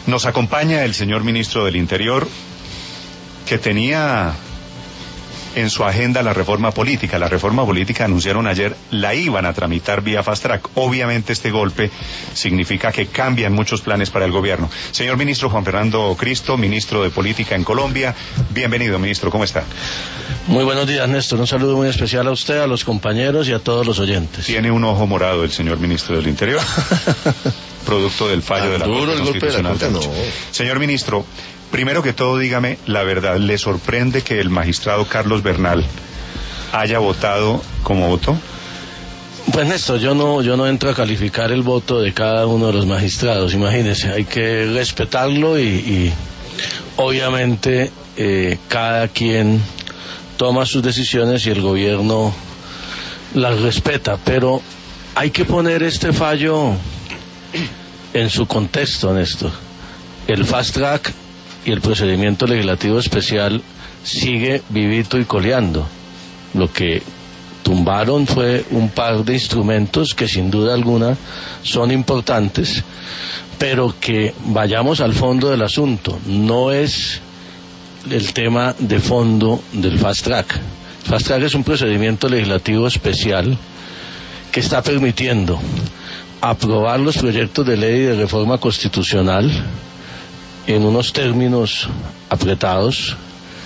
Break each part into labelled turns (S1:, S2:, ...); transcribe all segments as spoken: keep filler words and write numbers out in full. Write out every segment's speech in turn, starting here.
S1: Nos acompaña el señor ministro del Interior, que tenía en su agenda la reforma política. La reforma política, anunciaron ayer, la iban a tramitar vía fast track. Obviamente este golpe significa que cambian muchos planes para el gobierno. Señor ministro Juan Fernando Cristo, ministro de Política en Colombia, bienvenido, ministro, ¿cómo está?
S2: Muy buenos días, Néstor. Un saludo muy especial a usted, a los compañeros y a todos los oyentes.
S1: Tiene un ojo morado el señor ministro del Interior, producto del fallo ah, de la Corte Constitucional.
S2: De la
S1: Corte, no. Señor ministro, primero que todo, dígame la verdad, ¿le sorprende que el magistrado Carlos Bernal haya votado como votó?
S2: Pues Néstor, yo no, yo no entro a calificar el voto de cada uno de los magistrados, imagínese, hay que respetarlo y, y obviamente eh, cada quien toma sus decisiones y el gobierno las respeta, pero hay que poner este fallo en su contexto, Néstor. El fast track y el procedimiento legislativo especial sigue vivito y coleando. Lo que tumbaron fue un par de instrumentos que sin duda alguna son importantes, pero que vayamos al fondo del asunto. No es el tema de fondo del fast track. El fast track es un procedimiento legislativo especial que está permitiendo aprobar los proyectos de ley de reforma constitucional en unos términos apretados,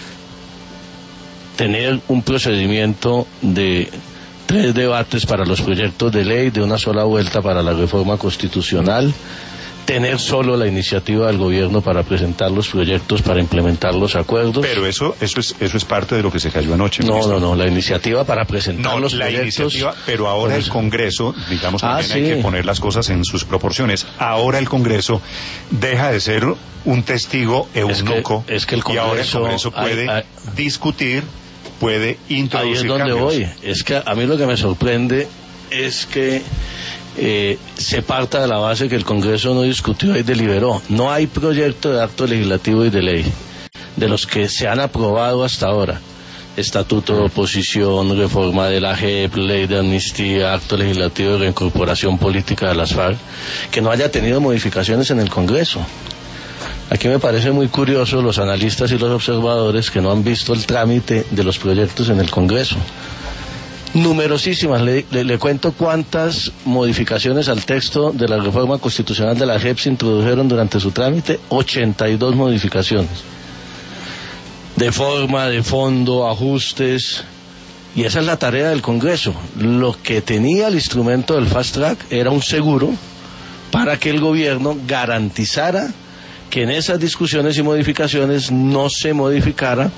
S2: tener un procedimiento de tres debates para los proyectos de ley, de una sola vuelta para la reforma constitucional, tener solo la iniciativa del gobierno para presentar los proyectos, para implementar los acuerdos.
S1: Pero eso eso es eso es parte de lo que se cayó anoche.
S2: No, ministro. no, no, la iniciativa para presentar
S1: no,
S2: los
S1: la
S2: proyectos.
S1: Iniciativa, pero ahora pues, el Congreso, digamos, también
S2: ah,
S1: hay
S2: sí.
S1: que poner las cosas en sus proporciones. Ahora el Congreso deja de ser un testigo eunuco,
S2: es que, es que el Congreso,
S1: y ahora el Congreso puede
S2: hay, hay,
S1: discutir, puede introducir
S2: ahí es donde
S1: cambios.
S2: voy. Es que a mí lo que me sorprende es que Eh, se parta de la base que el Congreso no discutió y deliberó. No hay proyecto de acto legislativo y de ley de los que se han aprobado hasta ahora: estatuto de oposición, reforma de la J E P, ley de amnistía, acto legislativo de reincorporación política de las FARC, que no haya tenido modificaciones en el Congreso. Aquí me parece muy curioso los analistas y los observadores que no han visto el trámite de los proyectos en el Congreso. Numerosísimas, le, le, le cuento cuántas modificaciones al texto de la reforma constitucional de la J E P se introdujeron durante su trámite: ochenta y dos modificaciones, de forma, de fondo, ajustes, y esa es la tarea del Congreso. Lo que tenía el instrumento del fast track era un seguro para que el gobierno garantizara que en esas discusiones y modificaciones no se modificara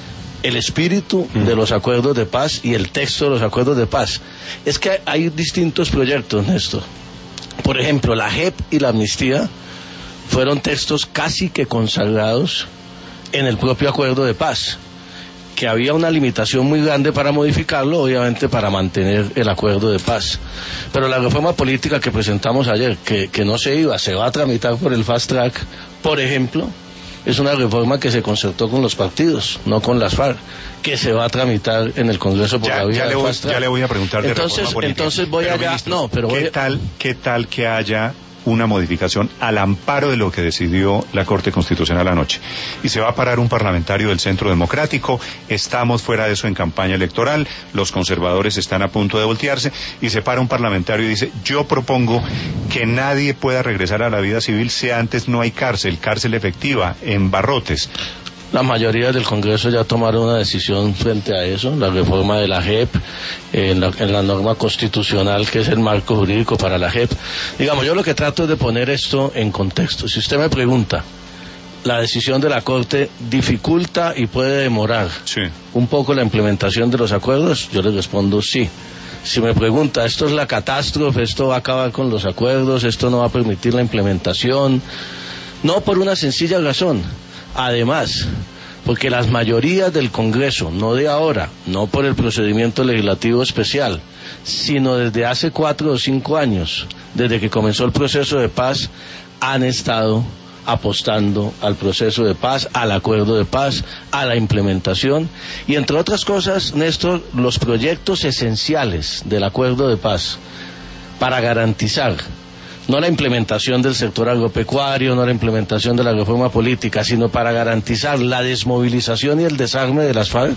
S2: el espíritu de los acuerdos de paz y el texto de los acuerdos de paz. Es que hay distintos proyectos, Néstor. Por ejemplo, la J E P y la amnistía fueron textos casi que consagrados en el propio acuerdo de paz, que había una limitación muy grande para modificarlo, obviamente para mantener el acuerdo de paz. Pero la reforma política que presentamos ayer, que, que no se iba, se va a tramitar por el fast track, por ejemplo, es una reforma que se concertó con los partidos, no con las FARC, que se va a tramitar en el Congreso por
S1: ya,
S2: la vía
S1: ya
S2: de
S1: le voy,
S2: fast track.
S1: Ya le voy a preguntar de
S2: entonces,
S1: reforma política.
S2: Entonces voy
S1: pero,
S2: allá,
S1: ministro,
S2: no, pero
S1: ¿qué
S2: voy...
S1: tal, qué tal que haya una modificación al amparo de lo que decidió la Corte Constitucional anoche? Y se va a parar un parlamentario del Centro Democrático, estamos fuera de eso en campaña electoral, los conservadores están a punto de voltearse, y se para un parlamentario y dice: yo propongo que nadie pueda regresar a la vida civil si antes no hay cárcel, cárcel efectiva, en barrotes.
S2: La mayoría del Congreso ya tomaron una decisión frente a eso, la reforma de la J E P, eh, en, la, en la norma constitucional que es el marco jurídico para la J E P. Digamos, yo lo que trato es de poner esto en contexto. Si usted me pregunta, ¿la decisión de la Corte dificulta y puede demorar
S1: sí.
S2: un poco la implementación de los acuerdos? Yo le respondo sí. Si me pregunta, ¿esto es la catástrofe? ¿Esto va a acabar con los acuerdos? ¿Esto no va a permitir la implementación? No, por una sencilla razón. Además, porque las mayorías del Congreso, no de ahora, no por el procedimiento legislativo especial, sino desde hace cuatro o cinco años, desde que comenzó el proceso de paz, han estado apostando al proceso de paz, al acuerdo de paz, a la implementación, y entre otras cosas, Néstor, los proyectos esenciales del acuerdo de paz para garantizar no la implementación del sector agropecuario, no la implementación de la reforma política, sino para garantizar la desmovilización y el desarme de las FARC,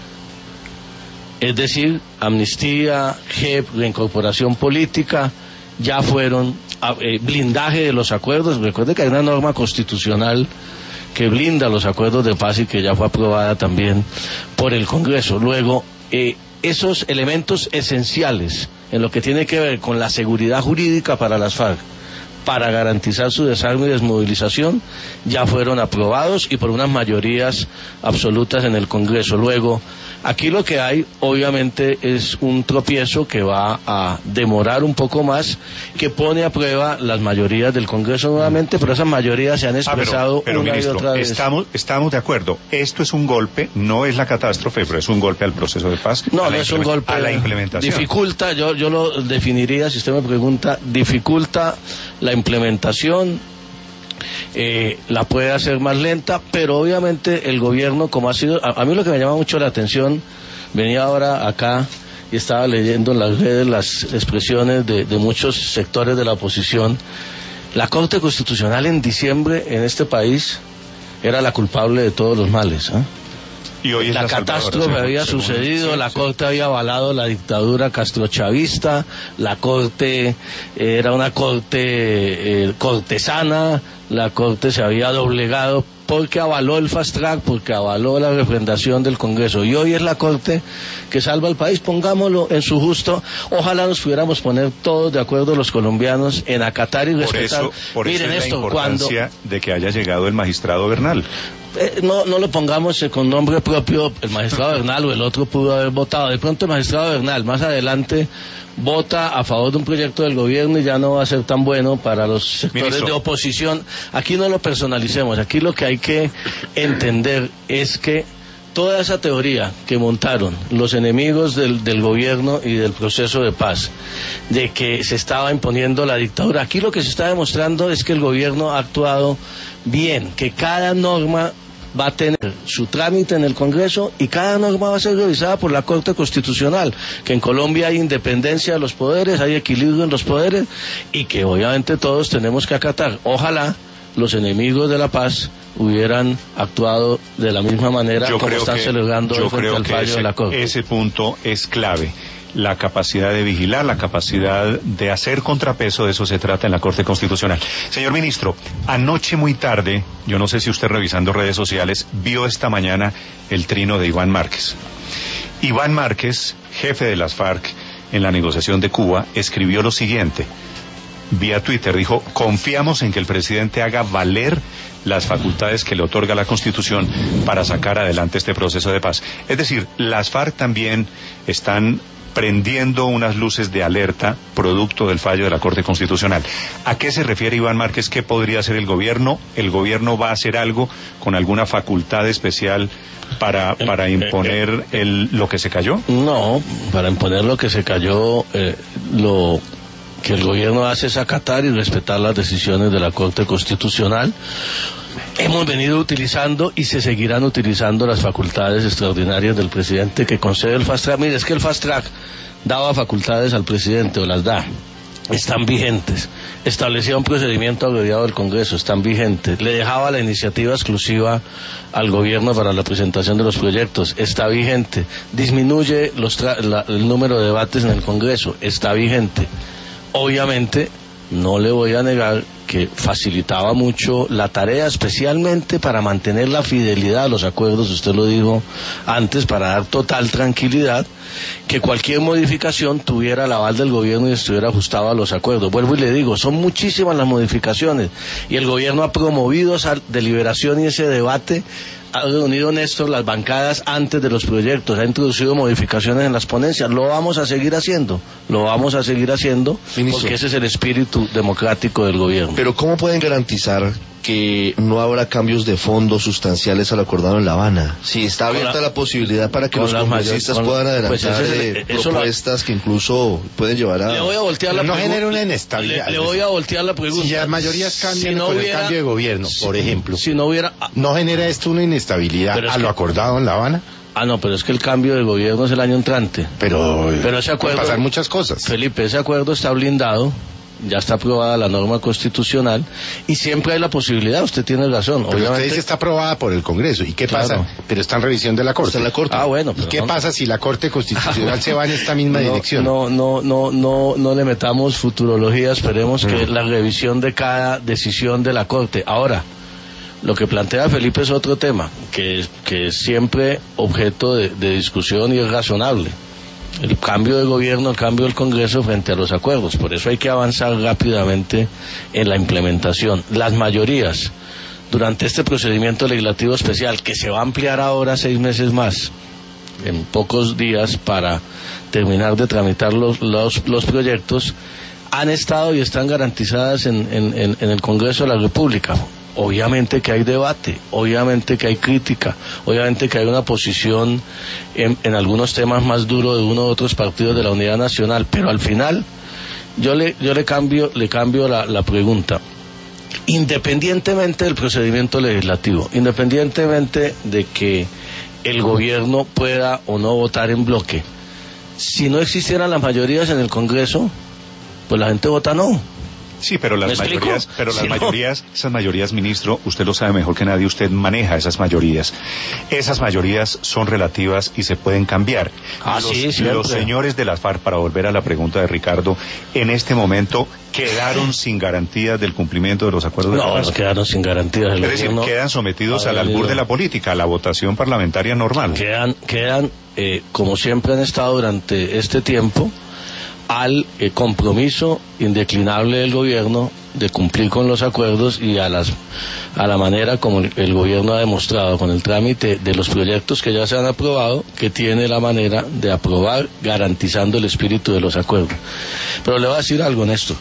S2: es decir, amnistía, J E P, reincorporación política, ya fueron eh, blindaje de los acuerdos. Recuerde que hay una norma constitucional que blinda los acuerdos de paz y que ya fue aprobada también por el Congreso. Luego, eh, esos elementos esenciales en lo que tiene que ver con la seguridad jurídica para las FARC, para garantizar su desarme y desmovilización, ya fueron aprobados y por unas mayorías absolutas en el Congreso. Luego, aquí lo que hay, obviamente, es un tropiezo que va a demorar un poco más, que pone a prueba las mayorías del Congreso nuevamente, pero esas mayorías se han expresado
S1: ah, pero, pero,
S2: una
S1: ministro,
S2: y otra vez.
S1: Estamos, estamos de acuerdo. Esto es un golpe, no es la catástrofe, pero es un golpe al proceso de paz.
S2: No, no es un golpe.
S1: A la implementación.
S2: Dificulta, yo, yo lo definiría, si usted me pregunta, dificulta la implementación. Eh, la puede hacer más lenta, pero obviamente el gobierno, como ha sido, a, a mí lo que me llama mucho la atención, venía ahora acá y estaba leyendo en las redes las expresiones de, de muchos sectores de la oposición. La Corte Constitucional en diciembre en este país era la culpable de todos los males, ¿eh?
S1: Y hoy es
S2: la, la catástrofe había según, sucedido, sí, la sí. Corte había avalado la dictadura castrochavista, la Corte eh, era una Corte eh, cortesana, la Corte se había doblegado porque avaló el fast track, porque avaló la refrendación del Congreso, y hoy es la Corte que salva al país. Pongámoslo en su justo. Ojalá nos pudiéramos poner todos de acuerdo los colombianos en acatar y respetar.
S1: Por eso, por
S2: Miren
S1: eso es
S2: esto,
S1: la importancia
S2: cuando
S1: de que haya llegado el magistrado Bernal.
S2: Eh, no, no lo pongamos eh, con nombre propio, el magistrado Bernal o el otro pudo haber votado. De pronto el magistrado Bernal más adelante vota a favor de un proyecto del gobierno y ya no va a ser tan bueno para los sectores Ministro. de oposición. Aquí no lo personalicemos, aquí lo que hay que entender es que toda esa teoría que montaron los enemigos del, del gobierno y del proceso de paz, de que se estaba imponiendo la dictadura, aquí lo que se está demostrando es que el gobierno ha actuado bien, que cada norma va a tener su trámite en el Congreso y cada norma va a ser revisada por la Corte Constitucional, que en Colombia hay independencia de los poderes, hay equilibrio en los poderes y que obviamente todos tenemos que acatar. Ojalá los enemigos de la paz hubieran actuado de la misma manera
S1: yo
S2: como están
S1: que,
S2: celebrando
S1: yo
S2: frente
S1: creo
S2: al
S1: que
S2: fallo
S1: ese,
S2: de la Corte.
S1: Ese punto es clave. La capacidad de vigilar, la capacidad de hacer contrapeso, de eso se trata en la Corte Constitucional. Señor ministro, anoche muy tarde, yo no sé si usted revisando redes sociales, vio esta mañana el trino de Iván Márquez. Iván Márquez, jefe de las FARC en la negociación de Cuba, escribió lo siguiente, vía Twitter, dijo, confiamos en que el presidente haga valer las facultades que le otorga la Constitución para sacar adelante este proceso de paz. Es decir, las FARC también están prendiendo unas luces de alerta producto del fallo de la Corte Constitucional. ¿A qué se refiere Iván Márquez? ¿Qué podría hacer el gobierno? ¿El gobierno va a hacer algo con alguna facultad especial para, para imponer el, lo que se cayó?
S2: No, para imponer lo que se cayó, eh, lo que el gobierno hace es acatar y respetar las decisiones de la Corte Constitucional. Hemos venido utilizando y se seguirán utilizando las facultades extraordinarias del presidente que concede el fast track. Mire, es que el fast track daba facultades al presidente, o las da, están vigentes. Establecía un procedimiento abreviado del Congreso, están vigentes. Le dejaba la iniciativa exclusiva al gobierno para la presentación de los proyectos, está vigente. Disminuye los tra- la, el número de debates en el Congreso, está vigente. Obviamente, no le voy a negar que facilitaba mucho la tarea, especialmente para mantener la fidelidad a los acuerdos, usted lo dijo antes, para dar total tranquilidad, que cualquier modificación tuviera el aval del gobierno y estuviera ajustado a los acuerdos. Vuelvo y le digo, son muchísimas las modificaciones y el gobierno ha promovido esa deliberación y ese debate, ha reunido Néstor las bancadas antes de los proyectos, ha introducido modificaciones en las ponencias, lo vamos a seguir haciendo, lo vamos a seguir haciendo, Ministro, porque ese es el espíritu democrático del gobierno.
S3: Pero ¿cómo pueden garantizar que no habrá cambios de fondo sustanciales al acordado en La Habana? Si está abierta la, la posibilidad para que los congresistas puedan adelantar pues ese, eh, propuestas la, que incluso pueden llevar a...
S2: Le voy a voltear la
S4: no
S2: pregunta.
S4: genera una inestabilidad.
S2: Le, le voy a voltear la pregunta.
S4: Si las mayorías cambian si no por hubiera, el cambio de gobierno,
S2: si,
S4: por ejemplo,
S2: si no hubiera...
S4: ¿no genera esto una inestabilidad a lo acordado en La Habana?
S2: Ah, no, pero es que el cambio de gobierno es el año entrante.
S4: Pero,
S2: pero ese acuerdo,
S4: pueden pasar muchas cosas.
S2: Felipe, ese acuerdo está blindado ya está aprobada la norma constitucional y siempre hay la posibilidad, usted tiene razón.
S4: Pero obviamente, usted dice está aprobada por el Congreso, ¿y qué claro. pasa? Pero está en revisión de la Corte.
S3: Está en la Corte.
S2: Ah, bueno.
S4: ¿Y qué no... pasa si la Corte Constitucional se va en esta misma
S2: no,
S4: dirección?
S2: No, no, no, no, no le metamos futurología, esperemos mm. que la revisión de cada decisión de la Corte. Ahora, lo que plantea Felipe es otro tema, que, que es siempre objeto de, de discusión y es razonable. El cambio de gobierno, el cambio del Congreso frente a los acuerdos. Por eso hay que avanzar rápidamente en la implementación. Las mayorías, durante este procedimiento legislativo especial, que se va a ampliar ahora seis meses más, en pocos días, para terminar de tramitar los, los, los proyectos, han estado y están garantizadas en, en, en, en el Congreso de la República. Obviamente que hay debate, obviamente que hay crítica, obviamente que hay una posición en, en algunos temas más duros de uno u otros partidos de la Unidad Nacional, pero al final yo le yo le cambio le cambio la, la pregunta. Independientemente del procedimiento legislativo, independientemente de que el gobierno pueda o no votar en bloque, si no existieran las mayorías en el Congreso, pues la gente vota no.
S1: Sí, pero las mayorías, pero las si mayorías, no. esas mayorías, ministro, usted lo sabe mejor que nadie, usted maneja esas mayorías. Esas mayorías son relativas y se pueden cambiar.
S2: Ah,
S1: los,
S2: sí,
S1: los señores de las FARC, para volver a la pregunta de Ricardo, en este momento quedaron sin garantías del cumplimiento de los acuerdos
S2: no,
S1: de paz.
S2: No, quedaron sin garantías.
S1: Es decir, no, quedan sometidos al albur de la política, a la votación parlamentaria normal.
S2: Quedan, quedan, eh, como siempre han estado durante este tiempo, al eh, compromiso indeclinable del gobierno de cumplir con los acuerdos y a las a la manera como el, el gobierno ha demostrado con el trámite de los proyectos que ya se han aprobado, que tiene la manera de aprobar garantizando el espíritu de los acuerdos. Pero le voy a decir algo, Néstor.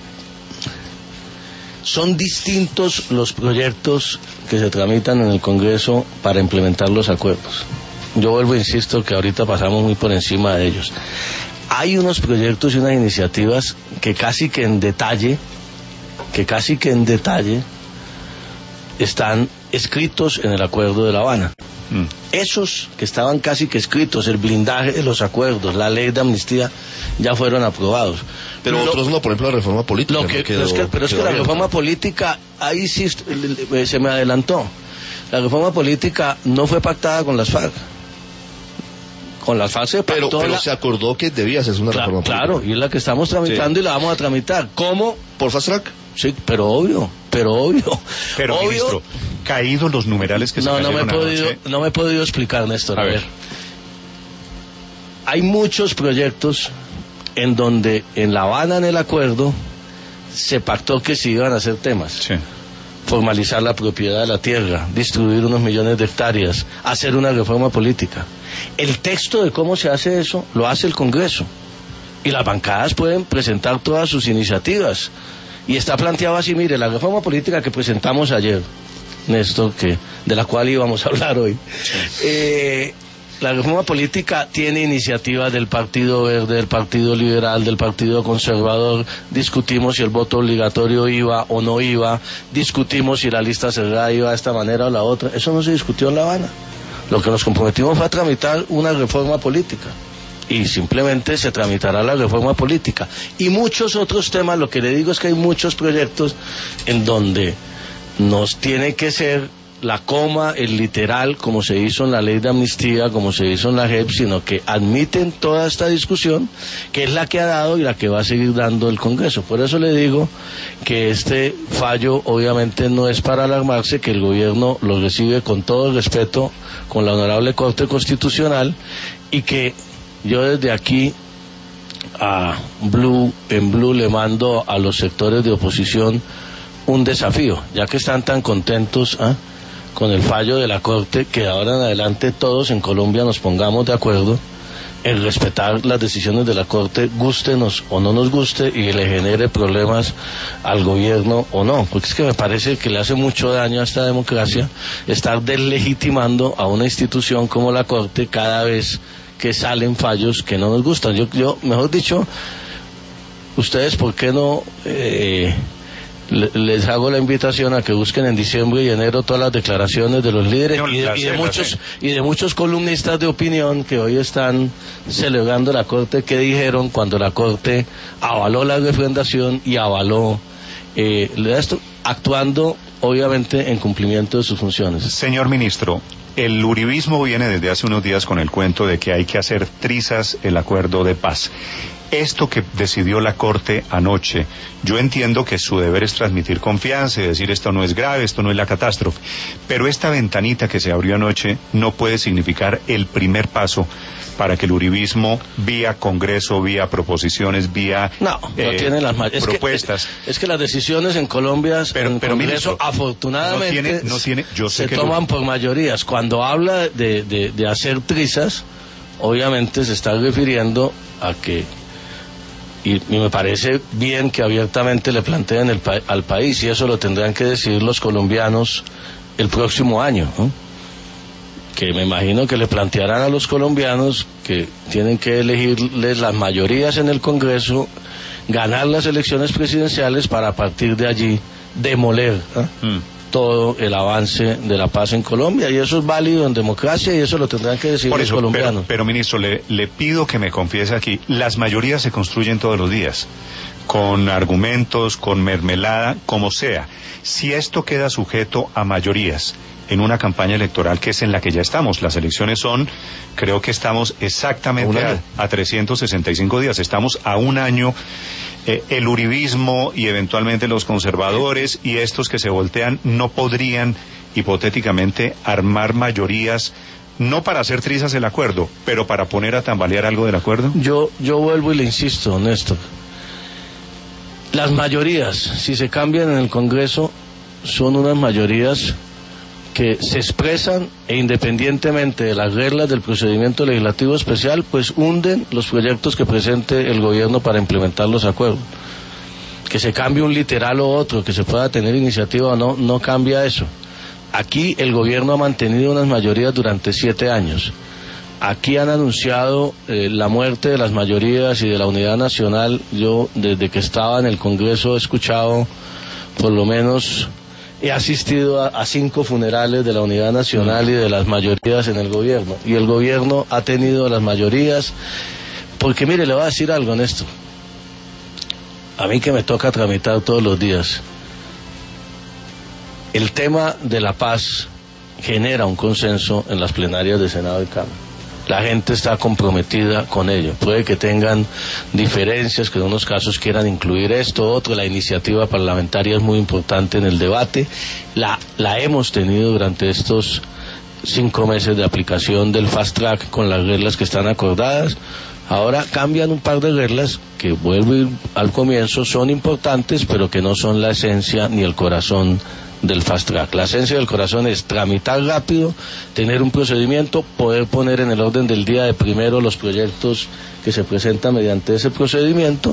S2: Son distintos los proyectos que se tramitan en el Congreso para implementar los acuerdos. Yo vuelvo e insisto que ahorita pasamos muy por encima de ellos. Hay unos proyectos y unas iniciativas que casi que en detalle, que casi que en detalle están escritos en el Acuerdo de La Habana. Mm. Esos que estaban casi que escritos, el blindaje de los acuerdos, la ley de amnistía, ya fueron aprobados.
S3: Pero lo, otros no, por ejemplo la reforma política.
S2: Lo que,
S3: no quedó,
S2: pero es que, pero es que la reforma política, ahí sí se me adelantó. La reforma política no fue pactada con las FARC. Con las FARC se
S3: pero, pero
S2: la...
S3: se acordó que debía hacerse una
S2: Cla-
S3: reforma política.
S2: Claro, y es la que estamos tramitando, sí. Y la vamos a tramitar. ¿Cómo?
S3: ¿Por fast track?
S2: Sí, pero obvio, pero obvio.
S1: Pero,
S2: obvio.
S1: Ministro, caídos los numerales que
S2: no,
S1: se
S2: no me he podido,
S1: anoche...
S2: no me he podido explicar, Néstor. A, a ver. ver. Hay muchos proyectos en donde en La Habana, en el acuerdo, se pactó que se iban a hacer temas.
S1: Sí.
S2: Formalizar la propiedad de la tierra, distribuir unos millones de hectáreas, hacer una reforma política. El texto de cómo se hace eso lo hace el Congreso y las bancadas pueden presentar todas sus iniciativas y está planteado así. Mire, la reforma política que presentamos ayer, Néstor, que de la cual íbamos a hablar hoy, eh, la reforma política tiene iniciativas del Partido Verde, del Partido Liberal, del Partido Conservador. Discutimos si el voto obligatorio iba o no iba, discutimos si la lista cerrada iba de esta manera o la otra. Eso no se discutió en La Habana. Lo que nos comprometimos fue a tramitar una reforma política y simplemente se tramitará la reforma política. Y muchos otros temas, lo que le digo es que hay muchos proyectos en donde nos tiene que ser la coma, el literal, como se hizo en la ley de amnistía, como se hizo en la J E P, sino que admiten toda esta discusión, que es la que ha dado y la que va a seguir dando el Congreso. Por eso le digo que este fallo obviamente no es para alarmarse, que el gobierno lo recibe con todo el respeto, con la honorable Corte Constitucional, y que yo desde aquí a Blue, en Blue le mando a los sectores de oposición un desafío, ya que están tan contentos ¿eh? con el fallo de la Corte, que ahora en adelante todos en Colombia nos pongamos de acuerdo en respetar las decisiones de la Corte, gústenos o no nos guste, y le genere problemas al gobierno o no, porque es que me parece que le hace mucho daño a esta democracia estar deslegitimando a una institución como la Corte cada vez que salen fallos que no nos gustan. Yo, yo mejor dicho, ustedes, ¿por qué no eh, le, les hago la invitación a que busquen en diciembre y enero todas las declaraciones de los líderes y de, y de muchos y de muchos columnistas de opinión que hoy están celebrando la Corte, que dijeron cuando la Corte avaló la refrendación y avaló eh, esto, actuando obviamente en cumplimiento de sus funciones.
S1: Señor ministro, el uribismo viene desde hace unos días con el cuento de que hay que hacer trizas el acuerdo de paz. Esto que decidió la Corte anoche, yo entiendo que su deber es transmitir confianza y decir esto no es grave, esto no es la catástrofe, pero esta ventanita que se abrió anoche no puede significar el primer paso para que el uribismo, vía Congreso, vía proposiciones, vía
S2: no, no eh, tiene las es propuestas. Que, es, es que las decisiones en Colombia, pero, en pero Congreso, ministro, afortunadamente,
S1: no tiene, no tiene, yo sé
S2: se
S1: que
S2: toman
S1: lo...
S2: por mayorías. Cuando habla de, de, de hacer trizas, obviamente se está refiriendo a que Y, y me parece bien que abiertamente le planteen el pa- al país, y eso lo tendrán que decidir los colombianos el próximo año, ¿no? Que me imagino que le plantearán a los colombianos que tienen que elegirles las mayorías en el Congreso, ganar las elecciones presidenciales para a partir de allí demoler, ¿eh? mm. todo el avance de la paz en Colombia, y eso es válido en democracia y eso lo tendrán que decir
S1: Por
S2: los
S1: eso,
S2: colombianos.
S1: Pero, pero ministro, le, le pido que me confiese aquí, las mayorías se construyen todos los días, con argumentos, con mermelada, como sea. Si esto queda sujeto a mayorías en una campaña electoral que es en la que ya estamos, las elecciones son, creo que estamos exactamente a, a trescientos sesenta y cinco días, estamos a un año. Eh, el uribismo y eventualmente los conservadores y estos que se voltean no podrían hipotéticamente armar mayorías, no para hacer trizas el acuerdo, pero para poner a tambalear algo del acuerdo.
S2: Yo, yo vuelvo y le insisto, Néstor, las mayorías, si se cambian en el Congreso, son unas mayorías que se expresan e independientemente de las reglas del procedimiento legislativo especial, pues hunden los proyectos que presente el gobierno para implementar los acuerdos. Que se cambie un literal o otro, que se pueda tener iniciativa o no, no cambia eso. Aquí el gobierno ha mantenido unas mayorías durante siete años. Aquí han anunciado eh, la muerte de las mayorías y de la unidad nacional. Yo desde que estaba en el Congreso he escuchado por lo menos... He asistido a, a cinco funerales de la unidad nacional y de las mayorías en el gobierno. Y el gobierno ha tenido las mayorías, porque mire, le voy a decir algo en esto. A mí que me toca tramitar todos los días. El tema de la paz genera un consenso en las plenarias de Senado y Cámara. La gente está comprometida con ello. Puede que tengan diferencias, que en unos casos quieran incluir esto, otro. La iniciativa parlamentaria es muy importante en el debate. La, la hemos tenido durante estos cinco meses de aplicación del Fast Track con las reglas que están acordadas. Ahora cambian un par de reglas que, vuelvo a ir al comienzo, son importantes, pero que no son la esencia ni el corazón del Fast Track. La esencia del corazón es tramitar rápido, tener un procedimiento, poder poner en el orden del día de primero los proyectos que se presentan mediante ese procedimiento,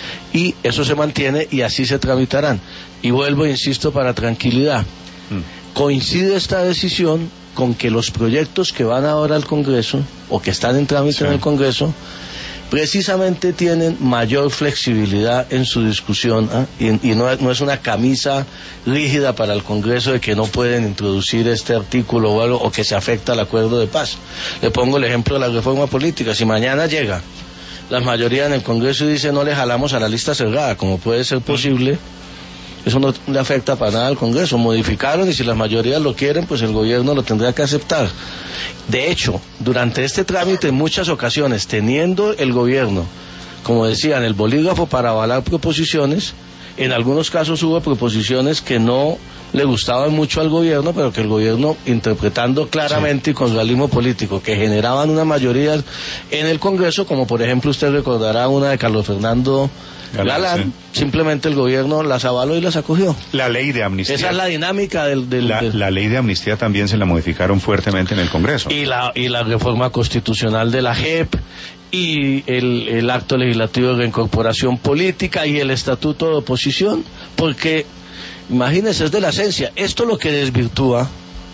S2: y eso se mantiene y así se tramitarán. Y vuelvo, insisto, para tranquilidad. Mm. Coincide esta decisión con que los proyectos que van ahora al Congreso, o que están en trámite sí. en el Congreso, precisamente tienen mayor flexibilidad en su discusión, ¿eh? y, y no, no es una camisa rígida para el Congreso de que no pueden introducir este artículo o algo, o que se afecta al acuerdo de paz. Le pongo el ejemplo de la reforma política. Si mañana llega la mayoría en el Congreso y dice no le jalamos a la lista cerrada, como puede ser posible, eso no le afecta para nada al Congreso. Modificaron, y si las mayorías lo quieren, pues el gobierno lo tendrá que aceptar. De hecho, durante este trámite, en muchas ocasiones, teniendo el gobierno, como decían, el bolígrafo para avalar proposiciones, en algunos casos hubo proposiciones que no le gustaban mucho al gobierno, pero que el gobierno, interpretando claramente sí. y con realismo político, que generaban una mayoría en el Congreso, como por ejemplo usted recordará una de Carlos Fernando Galán, Galán sí. simplemente el gobierno las avaló y las acogió.
S1: La ley de amnistía.
S2: Esa es la dinámica del... del,
S1: la,
S2: del...
S1: la ley de amnistía también se la modificaron fuertemente en el Congreso.
S2: Y la, y la reforma constitucional de la J E P, y el, el acto legislativo de reincorporación política, y el estatuto de oposición, porque, imagínense, es de la esencia. Esto lo que desvirtúa,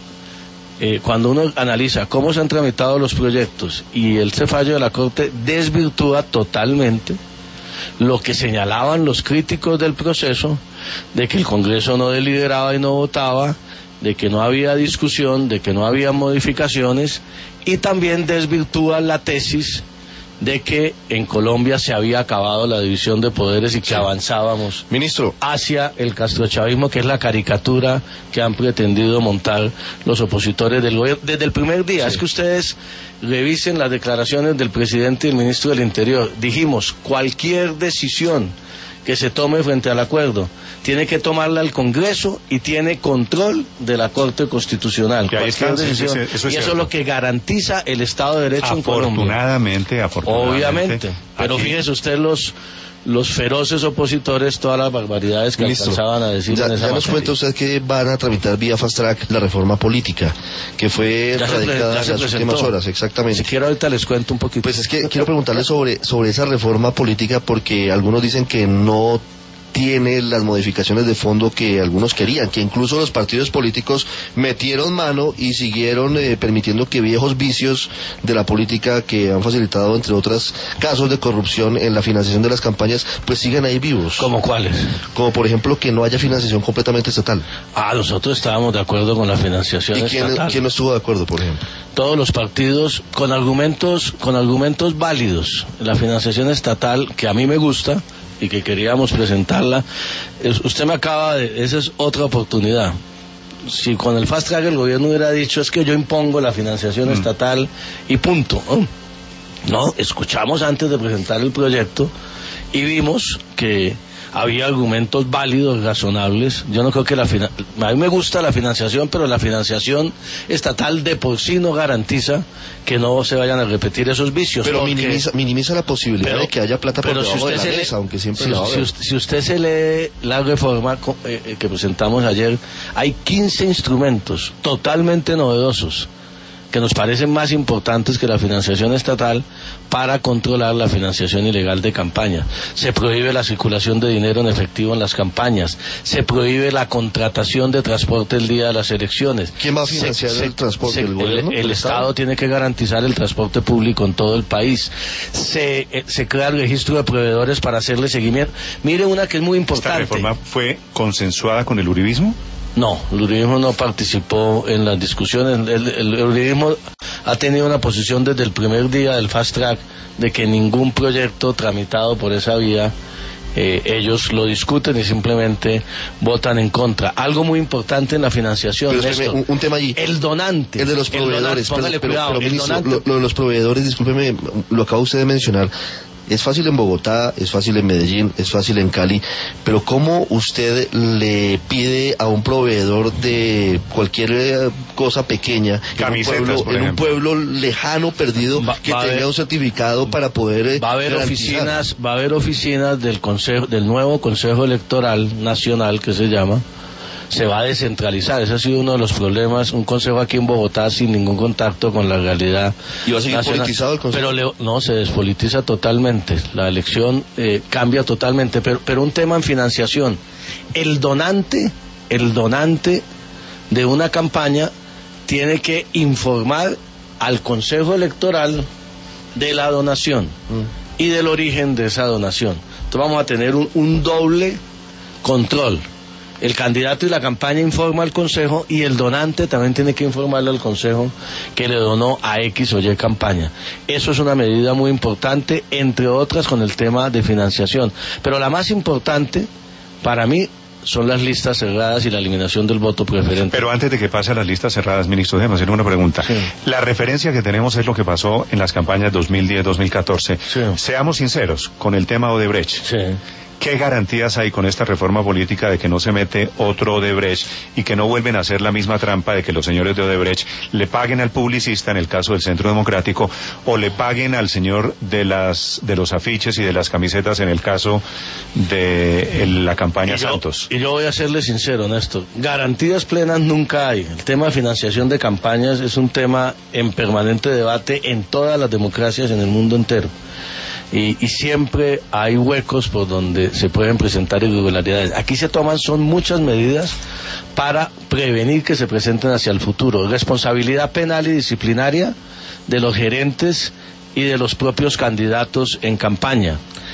S2: eh, cuando uno analiza cómo se han tramitado los proyectos, y este fallo de la Corte desvirtúa totalmente lo que señalaban los críticos del proceso, de que el Congreso no deliberaba y no votaba, de que no había discusión, de que no había modificaciones, y también desvirtúa la tesis de que en Colombia se había acabado la división de poderes y que sí. avanzábamos
S3: Ministro.
S2: hacia el castrochavismo, que es la caricatura que han pretendido montar los opositores del gobierno desde el primer día. Sí. Es que ustedes revisen las declaraciones del presidente y el ministro del Interior. Dijimos, cualquier decisión que se tome frente al acuerdo tiene que tomarla el Congreso y tiene control de la Corte Constitucional. Cualquier decisión, eso es, eso es y eso es lo que garantiza el Estado de Derecho en Colombia.
S1: Afortunadamente, afortunadamente.
S2: Obviamente, pero aquí... fíjese usted los los feroces opositores, todas las barbaridades que Listo. alcanzaban a decir
S3: ya,
S2: en esa
S3: ya nos cuenta usted que van a tramitar vía fast track la reforma política, que fue
S2: ya
S3: radicada
S2: en
S3: las últimas horas, exactamente.
S2: Si quiero ahorita les cuento un poquito.
S3: Pues es que quiero preguntarle sobre, sobre esa reforma política, porque algunos dicen que no tiene las modificaciones de fondo que algunos querían, que incluso los partidos políticos metieron mano y siguieron eh, permitiendo que viejos vicios de la política que han facilitado, entre otros casos de corrupción en la financiación de las campañas, pues sigan ahí vivos.
S2: ¿Cómo cuáles?
S3: Como por ejemplo que no haya financiación completamente estatal.
S2: Ah, nosotros estábamos de acuerdo con la financiación
S3: ¿Y quién,
S2: estatal.
S3: ¿quién no estuvo de acuerdo, por ejemplo?
S2: Todos los partidos con argumentos, con argumentos válidos. La financiación estatal, que a mí me gusta y que queríamos presentarla, usted me acaba de... esa es otra oportunidad. Si con el fast track el gobierno hubiera dicho, es que yo impongo la financiación mm. estatal y punto, ¿no? No, escuchamos antes de presentar el proyecto y vimos que había argumentos válidos, razonables. Yo no creo que la fina... a mí me gusta la financiación, pero la financiación estatal de por sí no garantiza que no se vayan a repetir esos vicios.
S3: Pero porque... minimiza, minimiza la posibilidad
S2: pero,
S3: de que haya plata por debajo
S2: si
S3: de la
S2: lee,
S3: mesa, aunque siempre
S2: si,
S3: la va a haber.
S2: Si, si usted se lee la reforma eh, que presentamos ayer, hay quince instrumentos totalmente novedosos que nos parecen más importantes que la financiación estatal para controlar la financiación ilegal de campaña. Se prohíbe la circulación de dinero en efectivo en las campañas, se prohíbe la contratación de transporte el día de las elecciones.
S3: ¿Quién va a financiar se, el transporte?
S2: Se,
S3: ¿El gobierno?
S2: El, el Estado tiene que garantizar el transporte público en todo el país. Se, eh, se crea el registro de proveedores para hacerle seguimiento. Mire una que es muy importante.
S1: ¿Esta reforma fue consensuada con el uribismo?
S2: No, el uribismo no participó en las discusiones. El, el, el uribismo ha tenido una posición desde el primer día del fast track de que ningún proyecto tramitado por esa vía eh, ellos lo discuten y simplemente votan en contra. Algo muy importante en la financiación,
S3: pero Néstor, un, un tema allí,
S2: el donante,
S3: el de los proveedores,
S2: el donante,
S3: pero, pero,
S2: cuidado,
S3: pero,
S2: el
S3: ministro,
S2: donante.
S3: Lo, lo de los proveedores, discúlpeme, lo acaba usted de mencionar. Es fácil en Bogotá, es fácil en Medellín, es fácil en Cali, pero ¿cómo usted le pide a un proveedor de cualquier cosa pequeña
S1: Camisetas,
S3: en un pueblo,
S1: por
S3: en un pueblo lejano, perdido,
S2: va,
S3: que
S2: va
S3: tenga
S2: haber,
S3: un certificado para poder
S2: va a haber
S3: garantizar?
S2: oficinas, va a haber oficinas del consejo, del nuevo Consejo Electoral Nacional que se llama? Se va a descentralizar, ese ha sido uno de los problemas, un consejo aquí en Bogotá sin ningún contacto con la realidad.
S3: ¿Y va a seguir nacional, politizado el consejo?
S2: Pero le, no, se despolitiza totalmente, la elección eh, cambia totalmente, pero, pero un tema en financiación, el donante, el donante de una campaña tiene que informar al consejo electoral de la donación mm. y del origen de esa donación. Entonces vamos a tener un, un doble control. El candidato y la campaña informa al consejo y el donante también tiene que informarle al consejo que le donó a X o Y campaña. Eso es una medida muy importante, entre otras con el tema de financiación. Pero la más importante para mí son las listas cerradas y la eliminación del voto preferente.
S1: Pero antes de que pase a las listas cerradas, ministro, déjame hacer una pregunta.
S2: Sí.
S1: La referencia que tenemos es lo que pasó en las campañas dos mil diez dos mil catorce.
S2: Sí.
S1: Seamos sinceros, con el tema Odebrecht.
S2: Sí.
S1: ¿Qué garantías hay con esta reforma política de que no se mete otro Odebrecht y que no vuelven a hacer la misma trampa de que los señores de Odebrecht le paguen al publicista en el caso del Centro Democrático o le paguen al señor de las de los afiches y de las camisetas en el caso de el, la campaña
S2: y yo,
S1: Santos?
S2: Y yo voy a serle sincero, Néstor, garantías plenas nunca hay. El tema de financiación de campañas es un tema en permanente debate en todas las democracias en el mundo entero. Y, y siempre hay huecos por donde se pueden presentar irregularidades. Aquí se toman son muchas medidas para prevenir que se presenten hacia el futuro. Responsabilidad penal y disciplinaria de los gerentes y de los propios candidatos en campaña.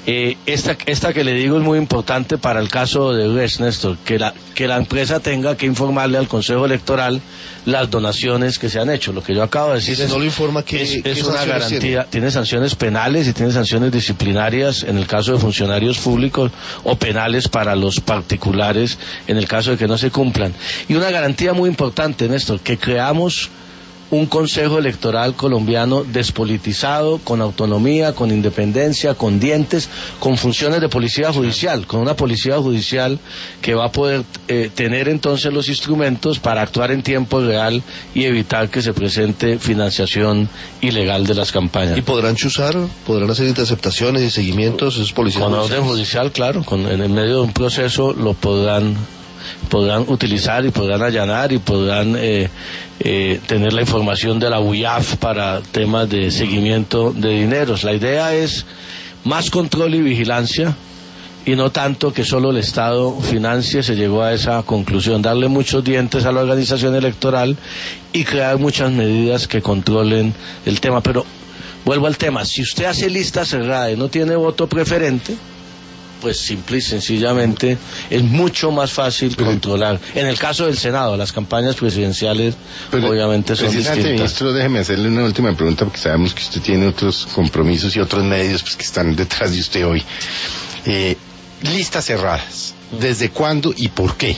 S2: Eh, esta, esta que le digo es muy importante para el caso de Odebrecht, Néstor, que la, que la empresa tenga que informarle al Consejo Electoral las donaciones que se han hecho. Lo que yo acabo de decir
S3: si
S2: es,
S3: no lo informa, ¿qué,
S2: es,
S3: ¿qué
S2: es una garantía.
S3: tiene?
S2: tiene sanciones penales y tiene sanciones disciplinarias en el caso de funcionarios públicos o penales para los particulares en el caso de que no se cumplan. Y una garantía muy importante, Néstor, que creamos un Consejo Electoral colombiano despolitizado, con autonomía, con independencia, con dientes, con funciones de policía judicial, con una policía judicial que va a poder eh, tener entonces los instrumentos para actuar en tiempo real y evitar que se presente financiación ilegal de las campañas.
S3: ¿Y podrán chuzar? ¿Podrán hacer interceptaciones y seguimientos esos policías?
S2: Con orden judicial, claro, con, en el medio de un proceso lo podrán podrán utilizar y podrán allanar y podrán eh, eh, tener la información de la U I A F para temas de seguimiento de dineros. La idea es más control y vigilancia y no tanto que solo el Estado financie. Se llegó a esa conclusión, darle muchos dientes a la organización electoral y crear muchas medidas que controlen el tema. Pero vuelvo al tema, si usted hace lista cerrada y no tiene voto preferente, pues simple y sencillamente es mucho más fácil pero, controlar. En el caso del Senado, las campañas presidenciales pero, obviamente son distintas.
S4: Ministro, déjeme hacerle una última pregunta porque sabemos que usted tiene otros compromisos y otros medios pues, que están detrás de usted hoy. Eh, listas cerradas, ¿desde cuándo y por qué?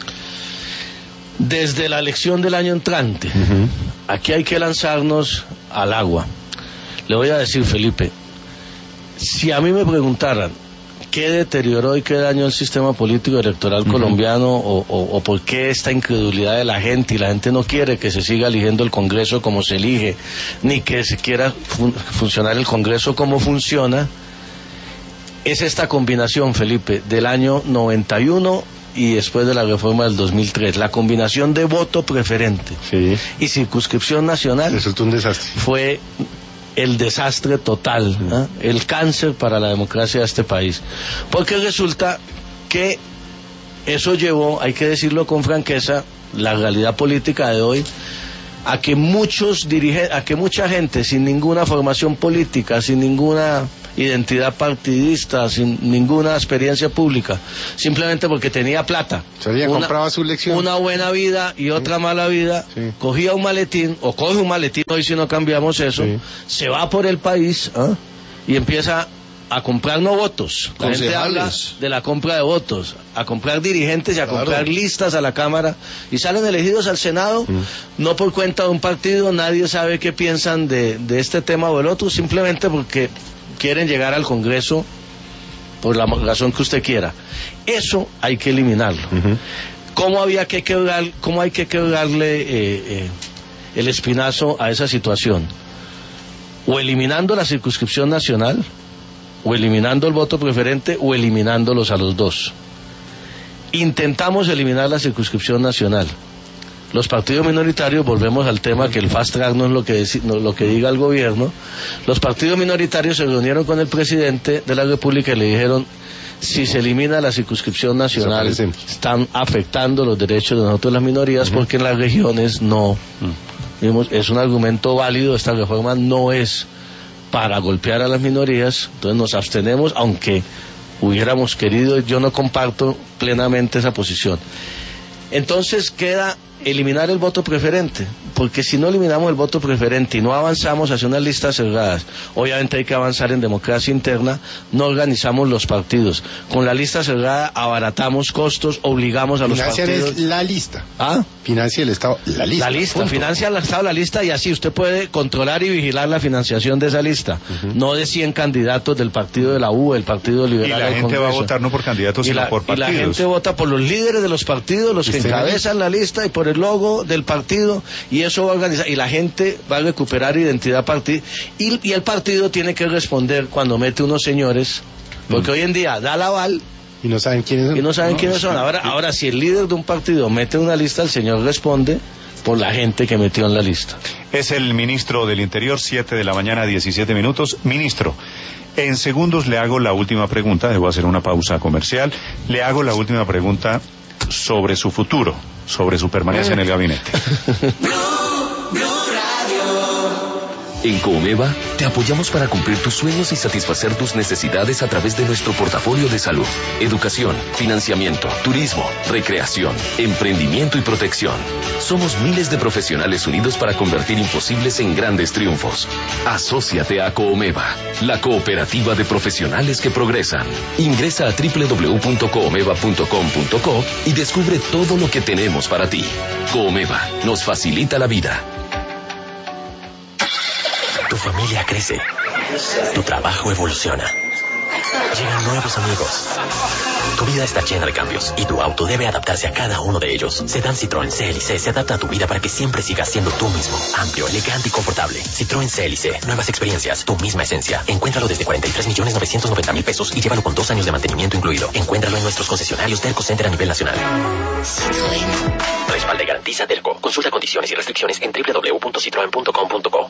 S2: Desde la elección del año entrante. Uh-huh. Aquí hay que lanzarnos al agua. Le voy a decir, Felipe, si a mí me preguntaran ¿qué deterioró y qué dañó el sistema político electoral uh-huh. colombiano o, o, o por qué esta incredulidad de la gente y la gente no quiere que se siga eligiendo el Congreso como se elige, ni que se quiera fun- funcionar el Congreso como funciona? Es esta combinación, Felipe, del año noventa y uno y después de la reforma del dos mil tres, la combinación de voto preferente
S4: sí.
S2: y circunscripción nacional
S4: resultó un desastre.
S2: Fue el desastre total, ¿eh? El cáncer para la democracia de este país, porque resulta que eso llevó, hay que decirlo con franqueza, la realidad política de hoy, a que muchos dirige, a que mucha gente sin ninguna formación política, sin ninguna identidad partidista, sin ninguna experiencia pública, simplemente porque tenía plata,
S4: salía, una, compraba su lección,
S2: una buena vida y otra sí. mala vida, sí. cogía un maletín o coge un maletín, hoy si no cambiamos eso, sí. se va por el país ¿eh? y empieza a comprar no votos, la gente habla de la compra de votos, a comprar dirigentes y a claro. comprar listas a la Cámara, y salen elegidos al Senado, mm. no por cuenta de un partido, nadie sabe qué piensan de, de este tema o del otro, simplemente porque quieren llegar al Congreso por la razón que usted quiera. Eso hay que eliminarlo. Uh-huh. ¿Cómo había que quebrar, cómo hay que quebrarle eh, eh, el espinazo a esa situación? O eliminando la circunscripción nacional, o eliminando el voto preferente, o eliminándolos a los dos. Intentamos eliminar la circunscripción nacional. Los partidos minoritarios, volvemos al tema que el fast track no es lo que, deci- no, lo que diga el gobierno, los partidos minoritarios se reunieron con el presidente de la República y le dijeron, si se elimina la circunscripción nacional, están afectando los derechos de nosotros las minorías, uh-huh. porque en las regiones no. Uh-huh. Digamos, es un argumento válido, esta reforma no es para golpear a las minorías, entonces nos abstenemos, aunque hubiéramos querido, yo no comparto plenamente esa posición. Entonces queda eliminar el voto preferente, porque si no eliminamos el voto preferente y no avanzamos hacia unas listas cerradas, obviamente hay que avanzar en democracia interna, no organizamos los partidos. Con la lista cerrada abaratamos costos, obligamos a los
S4: financiar
S2: partidos.
S4: Es la lista.
S2: ¿Ah?
S4: Financia el Estado la lista.
S2: La lista,
S4: punto.
S2: financia el Estado la lista y así usted puede controlar y vigilar la financiación de esa lista, uh-huh. no de cien candidatos del partido de la U, del Partido Liberal.
S1: Y la gente
S2: Congreso.
S1: va a votar no por candidatos, y sino
S2: la,
S1: por partidos.
S2: Y la gente vota por los líderes de los partidos, los que encabezan la lista y por el logo del partido, y eso va a organizar, y la gente va a recuperar identidad partid y, y el partido tiene que responder cuando mete unos señores, porque mm. hoy en día da la aval
S4: y no saben quiénes son.
S2: Y no saben no, quiénes son. Ahora, ahora si el líder de un partido mete una lista, el señor responde por la gente que metió en la lista.
S1: Es el ministro del Interior, siete de la mañana, diecisiete minutos. Ministro, en segundos le hago la última pregunta, debo hacer una pausa comercial, le hago la última pregunta sobre su futuro, sobre su permanencia en el gabinete.
S5: En Coomeva te apoyamos para cumplir tus sueños y satisfacer tus necesidades a través de nuestro portafolio de salud, educación, financiamiento, turismo, recreación, emprendimiento y protección. Somos miles de profesionales unidos para convertir imposibles en grandes triunfos. Asóciate a Coomeva, la cooperativa de profesionales que progresan. Ingresa a doble u doble u doble u punto coomeva punto com punto co y descubre todo lo que tenemos para ti. Coomeva nos facilita la vida.
S6: Tu familia crece. Tu trabajo evoluciona. Llegan nuevos amigos. Tu vida está llena de cambios y tu auto debe adaptarse a cada uno de ellos. Sedán Citroën C L C se adapta a tu vida para que siempre sigas siendo tú mismo. Amplio, elegante y confortable. Citroën C L C. Nuevas experiencias. Tu misma esencia. Encuéntralo desde cuarenta y tres millones novecientos noventa mil pesos y llévalo con dos años de mantenimiento incluido. Encuéntralo en nuestros concesionarios Derco Center a nivel nacional. Citroën. Respalda y garantiza Derco. Consulta condiciones y restricciones en doble u doble u doble u punto citroen punto com punto co.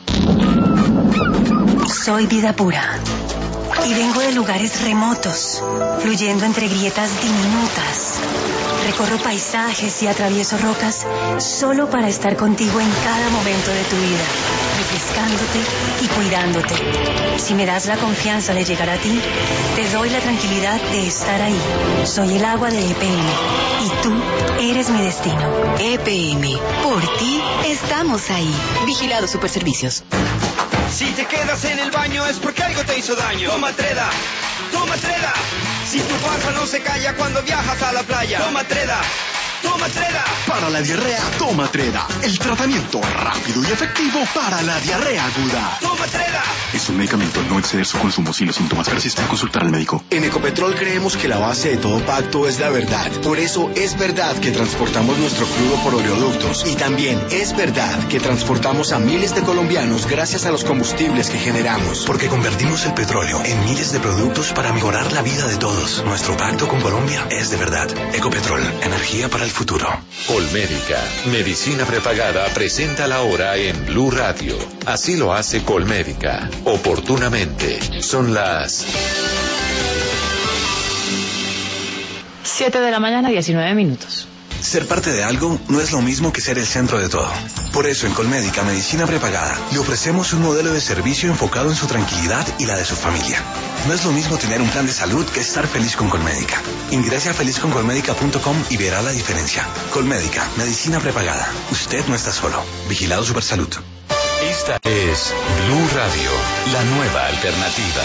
S7: Soy vida pura y vengo de lugares remotos, fluyendo entre grietas diminutas. Recorro paisajes y atravieso rocas solo para estar contigo en cada momento de tu vida, refrescándote y cuidándote. Si me das la confianza de llegar a ti, te doy la tranquilidad de estar ahí. Soy el agua de E P M y tú eres mi destino.
S8: E P M, por ti estamos ahí. Vigilado Superservicios.
S9: Si te quedas en el baño es porque algo te hizo daño. Toma Treda, toma Treda. Si tu panza no se calla cuando viajas a la playa. Toma Treda, toma Treda.
S10: Para la diarrea, toma Treda. El tratamiento rápido y efectivo para la diarrea aguda.
S9: Toma Treda.
S10: Es un medicamento, no exceder su consumo. Si los síntomas persisten, consultar al médico.
S11: En Ecopetrol creemos que la base de todo pacto es la verdad. Por eso es verdad que transportamos nuestro crudo por oleoductos. Y también es verdad que transportamos a miles de colombianos gracias a los combustibles que generamos.
S12: Porque convertimos el petróleo en miles de productos para mejorar la vida de todos. Nuestro pacto con Colombia es de verdad. Ecopetrol, energía para el futuro.
S13: Colmédica, medicina prepagada, presenta la hora en Blue Radio. Así lo hace Colmédica. Oportunamente. Son las
S14: siete de la mañana, diecinueve minutos.
S12: Ser parte de algo no es lo mismo que ser el centro de todo. Por eso en Colmédica Medicina Prepagada le ofrecemos un modelo de servicio enfocado en su tranquilidad y la de su familia. No es lo mismo tener un plan de salud que estar feliz con Colmédica. Ingrese a feliz con colmédica punto com y verá la diferencia. Colmédica Medicina Prepagada. Usted no está solo. Vigilado Supersalud.
S13: Esta es Blue Radio, la nueva alternativa.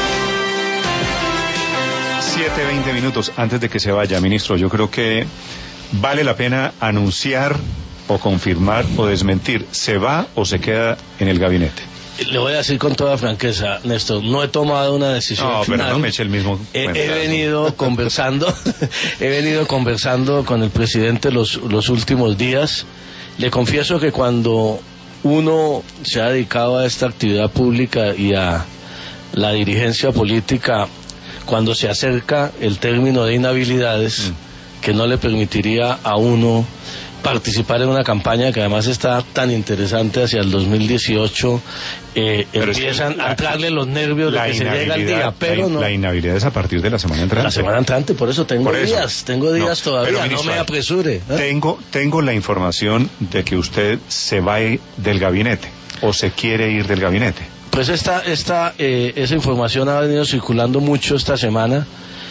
S1: siete veinte minutos antes de que se vaya, ministro. Yo creo que vale la pena anunciar o confirmar o desmentir. ¿Se va o se queda en el gabinete?
S2: Le voy a decir con toda franqueza, Néstor, no he tomado una decisión
S1: no,
S2: final.
S1: pero no me eche el mismo.
S2: He, he venido conversando, he venido conversando con el presidente los, los últimos días. Le confieso que cuando uno se ha dedicado a esta actividad pública y a la dirigencia política, cuando se acerca el término de inhabilidades, mm. que no le permitiría a uno participar en una campaña que además está tan interesante hacia el dos mil dieciocho, eh, empiezan es que la, a entrarle los nervios de que se llega el día, pero
S1: la,
S2: no.
S1: La inhabilidad es a partir de la semana entrante.
S2: La semana entrante, por eso tengo por días, eso. tengo días no, todavía, ministro, no me apresure. ¿eh?
S1: Tengo, tengo la información de que usted se va del gabinete, o se quiere ir del gabinete.
S2: Pues esta, esta, eh, esa información ha venido circulando mucho esta semana.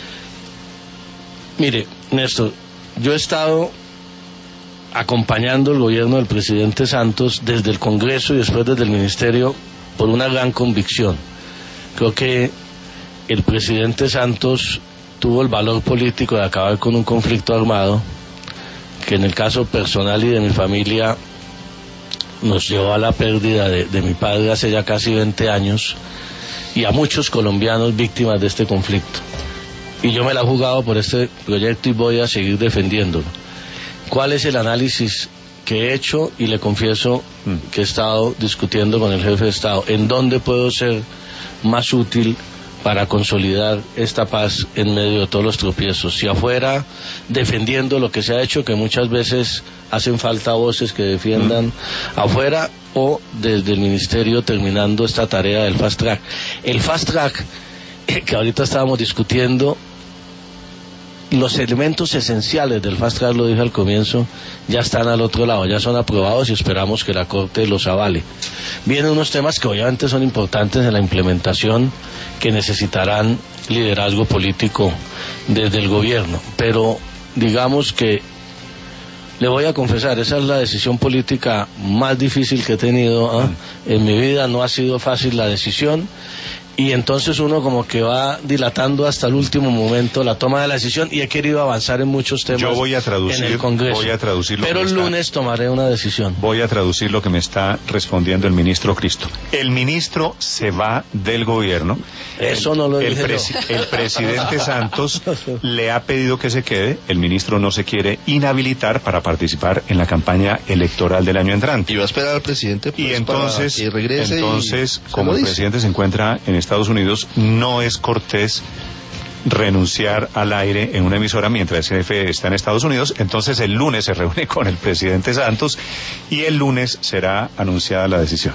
S2: Mire, Néstor, yo he estado acompañando el gobierno del presidente Santos desde el Congreso y después desde el Ministerio por una gran convicción. Creo que el presidente Santos tuvo el valor político de acabar con un conflicto armado que en el caso personal y de mi familia nos llevó a la pérdida de, de mi padre hace ya casi veinte años y a muchos colombianos víctimas de este conflicto. Y yo me la he jugado por este proyecto y voy a seguir defendiéndolo. ¿Cuál es el análisis que he hecho? Y le confieso que he estado discutiendo con el jefe de Estado. ¿En dónde puedo ser más útil para consolidar esta paz en medio de todos los tropiezos? Si afuera, defendiendo lo que se ha hecho, que muchas veces hacen falta voces que defiendan mm. afuera, o desde el Ministerio terminando esta tarea del Fast Track. El Fast Track, que ahorita estábamos discutiendo, los elementos esenciales del Fast Track, lo dije al comienzo, ya están al otro lado, ya son aprobados y esperamos que la Corte los avale. Vienen unos temas que obviamente son importantes en la implementación, que necesitarán liderazgo político desde el gobierno, pero digamos que le voy a confesar, esa es la decisión política más difícil que he tenido, ¿eh? En mi vida. No ha sido fácil la decisión, y entonces uno como que va dilatando hasta el último momento la toma de la decisión, y he querido avanzar en muchos temas.
S1: Yo voy a traducir,
S2: en el Congreso,
S1: voy a traducir lo
S2: pero
S1: que
S2: el
S1: está,
S2: lunes tomaré una decisión.
S1: Voy a traducir lo que me está respondiendo el ministro Cristo. El ministro se va del gobierno.
S2: Eso no lo
S1: el,
S2: dije
S1: presi
S2: yo.
S1: El presidente Santos le ha pedido que se quede. El ministro no se quiere inhabilitar para participar en la campaña electoral del año entrante.
S3: Y va a esperar al presidente pues,
S1: y entonces,
S3: para que regrese.
S1: Entonces,
S3: y
S1: como el presidente se encuentra en Estados Unidos, no es cortés renunciar al aire en una emisora mientras el jefe está en Estados Unidos. Entonces el lunes se reúne con el presidente Santos y el lunes será anunciada la decisión.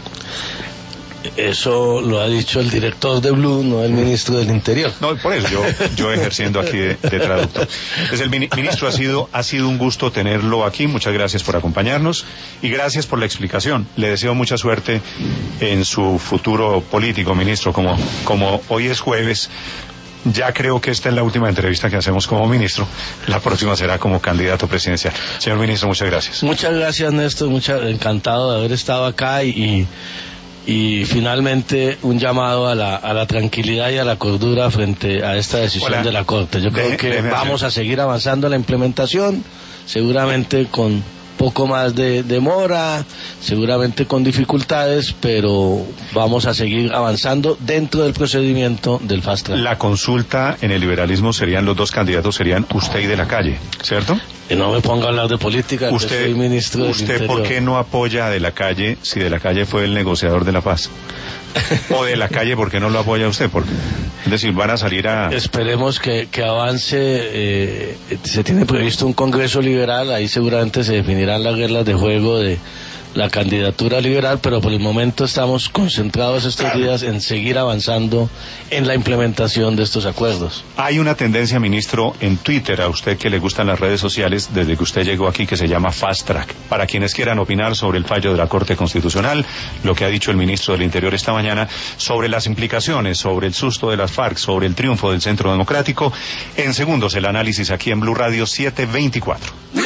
S2: Eso lo ha dicho el director de Blue, no el ministro del Interior.
S1: No, por eso yo, yo ejerciendo aquí de, de traductor. Entonces el ministro, ha sido, ha sido un gusto tenerlo aquí. Muchas gracias por acompañarnos y gracias por la explicación. Le deseo mucha suerte en su futuro político, ministro. Como, como hoy es jueves, ya creo que esta es la última entrevista que hacemos como ministro. La próxima será como candidato presidencial. Señor ministro, muchas gracias.
S2: Muchas gracias, Néstor. Mucha, encantado de haber estado acá y... y... Y finalmente un llamado a la, a la tranquilidad y a la cordura frente a esta decisión Hola. de la Corte. Yo creo de, que vamos hacer. a seguir avanzando en la implementación, seguramente con poco más de demora, seguramente con dificultades, pero vamos a seguir avanzando dentro del procedimiento del Fast Track.
S1: La consulta en el liberalismo serían, los dos candidatos serían usted y De la Calle, ¿cierto?
S2: Que no me ponga a hablar de política,
S1: usted,
S2: que soy ministro del
S1: ¿Usted
S2: Interior.
S1: por qué no apoya a De la Calle si De la Calle fue el negociador de la paz? O De la Calle, ¿por qué no lo apoya usted? Porque, es decir, van a salir a...
S2: Esperemos que, que avance, eh, se tiene previsto un Congreso liberal, ahí seguramente se definirán las reglas de juego de la candidatura liberal, pero por el momento estamos concentrados estos días en seguir avanzando en la implementación de estos acuerdos.
S1: Hay una tendencia, ministro, en Twitter, a usted que le gustan las redes sociales desde que usted llegó aquí, que se llama Fast Track. Para quienes quieran opinar sobre el fallo de la Corte Constitucional, lo que ha dicho el ministro del Interior esta mañana, sobre las implicaciones, sobre el susto de las FARC, sobre el triunfo del Centro Democrático, en segundos el análisis aquí en Blue Radio siete veinticuatro.